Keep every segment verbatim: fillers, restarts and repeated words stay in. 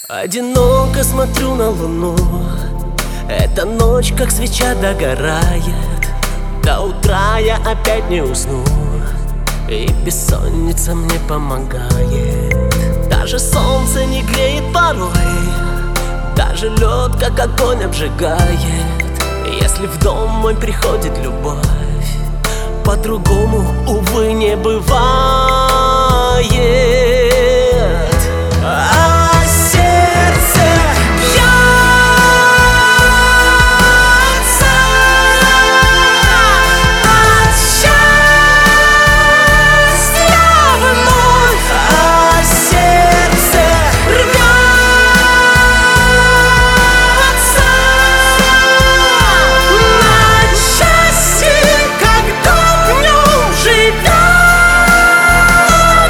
Одиноко смотрю на луну. Эта ночь, как свеча, догорает. До утра я опять не усну, и бессонница мне помогает. Даже солнце не греет порой, даже лед, как огонь, обжигает. Если в дом мой приходит любовь, по-другому, увы, не бывает. А сердце бьется от счастья вновь, а сердце рвется на части, когда в нем живет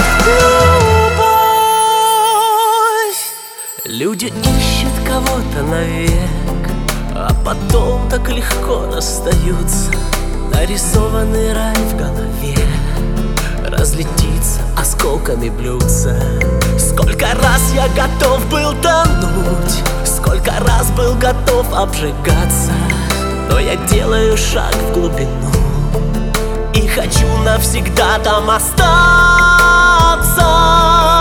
любовь. Люди ищут кого-то навек, а потом так легко расстаются. Нарисованный рай в голове разлетится осколками блюдца. Сколько раз я готов был тонуть, сколько раз был готов обжигаться, но я делаю шаг в глубину и хочу навсегда там остаться.